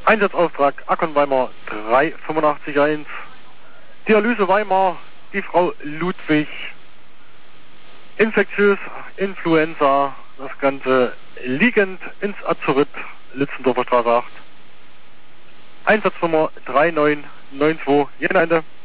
Einsatzauftrag Akkon Weimar 3881. Dialyse Weimar, die Frau Ludwig. Infektiös, Influenza, das Ganze liegend ins Azurit, Litzendorfer Straße 8. Einsatznummer 3992, Ende.